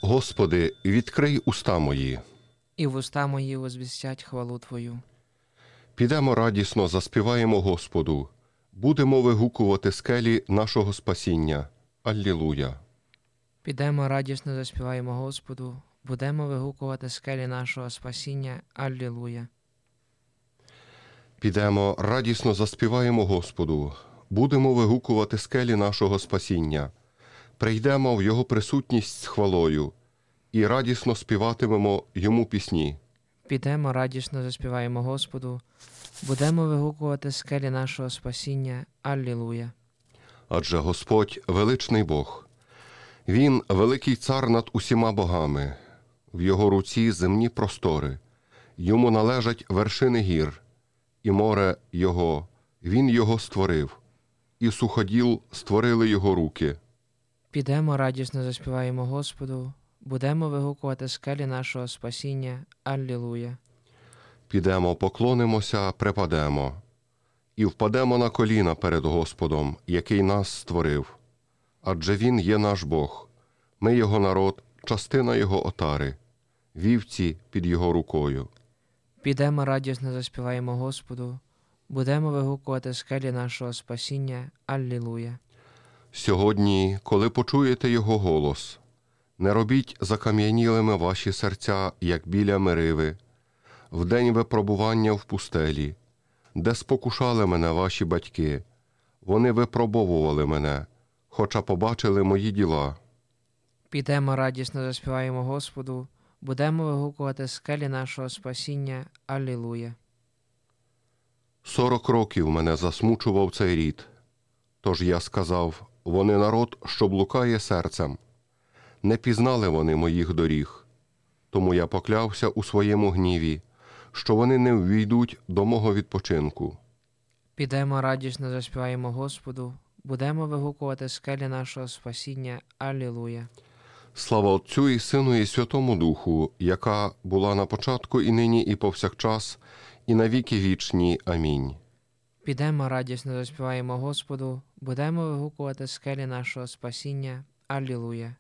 Господи, відкрий уста мої. І вуста мої возвістять хвалу Твою. Підемо радісно, заспіваємо Господу. Будемо вигукувати скелі нашого спасіння. Аллілуя. Підемо радісно заспіваємо Господу, будемо вигукувати скелі нашого спасіння. Аллілуя. Підемо радісно заспіваємо Господу. Будемо вигукувати скелі нашого спасіння. Прийдемо в Його присутність з хвалою і радісно співатимемо Йому пісні. Підемо радісно заспіваємо Господу, будемо вигукувати скелі нашого спасіння. Аллілуя. Адже Господь – величний Бог. Він – великий цар над усіма богами. В Його руці земні простори. Йому належать вершини гір. І море Його, Він Його створив. І суходіл створили Його руки. Підемо радісно заспіваємо Господу, будемо вигукувати скелі нашого спасіння. Аллілуя. Підемо, поклонимося, припадемо. І впадемо на коліна перед Господом, який нас створив. Адже Він є наш Бог. Ми Його народ, частина Його отари, вівці під Його рукою. Підемо радісно заспіваємо Господу, будемо вигукувати скелі нашого спасіння. Аллілуя. Сьогодні, коли почуєте Його голос, не робіть закам'янілими ваші серця, як біля Мериви, в день випробування в пустелі, де спокушали мене ваші батьки. Вони випробовували мене, хоча побачили мої діла. Підемо радісно заспіваємо Господу, будемо вигукувати скелі нашого спасіння. Аллілуя. 40 років мене засмучував цей рід. Тож я сказав, вони народ, що блукає серцем. Не пізнали вони моїх доріг. Тому я поклявся у своєму гніві, що вони не ввійдуть до мого відпочинку. Підемо радісно заспіваємо Господу, будемо вигукувати скелі нашого спасіння. Аллілуя. Слава Отцю і Сину і Святому Духу, яка була на початку і нині і повсякчас, і на віки вічні. Амінь. Підемо радісно заспіваємо Господу, будемо вигукувати скелі нашого спасіння. Аллілуя.